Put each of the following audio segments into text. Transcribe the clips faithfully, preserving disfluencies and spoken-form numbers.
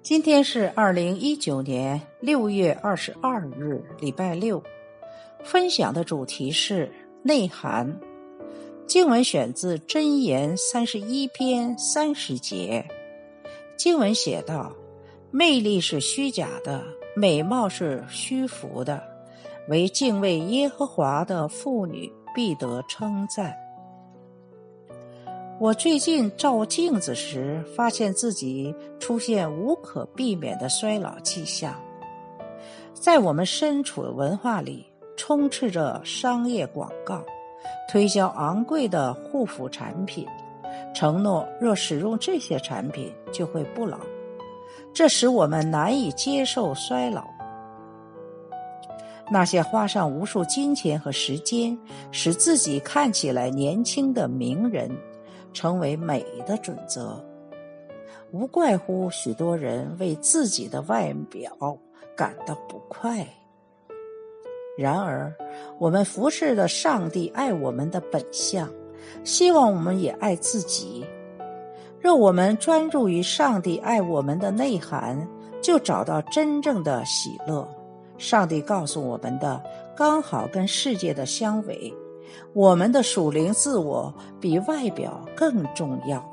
今天是二零一九年六月二十二日，礼拜六。分享的主题是内涵。经文选自箴言三十一篇三十节。经文写道：魅力是虚假的，美貌是虚浮的，唯敬畏耶和华的妇女必得称赞。我最近照镜子时，发现自己出现无可避免的衰老迹象。在我们身处的文化里，充斥着商业广告，推销昂贵的护肤产品，承诺若使用这些产品就会不老，这使我们难以接受衰老。那些花上无数金钱和时间，使自己看起来年轻的名人，成为美的准则，无怪乎许多人为自己的外表感到不快。然而，我们服侍的上帝爱我们的本相，希望我们也爱自己。若我们专注于上帝爱我们的内涵，就找到真正的喜乐。上帝告诉我们的，刚好跟世界的相违。我们的属灵自我比外表更重要。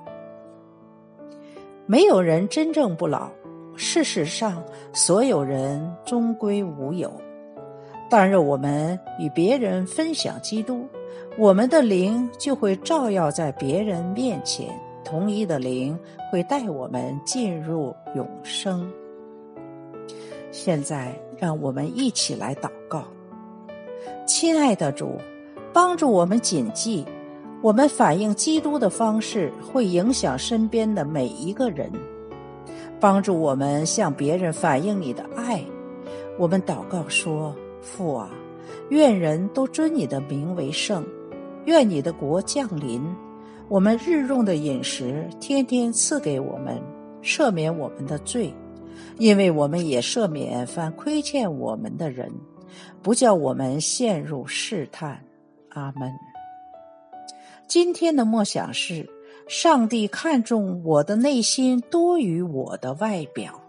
没有人真正不老，事实上，所有人终归无有。但若我们与别人分享基督，我们的灵就会照耀在别人面前，同一的灵会带我们进入永生。现在，让我们一起来祷告。亲爱的主，帮助我们谨记，我们反映基督的方式会影响身边的每一个人。帮助我们向别人反映你的爱。我们祷告说：父啊，愿人都尊你的名为圣，愿你的国降临。我们日用的饮食天天赐给我们，赦免我们的罪，因为我们也赦免凡亏欠我们的人，不叫我们陷入试探。阿们。今天的默想是：上帝看重我的内心多于我的外表。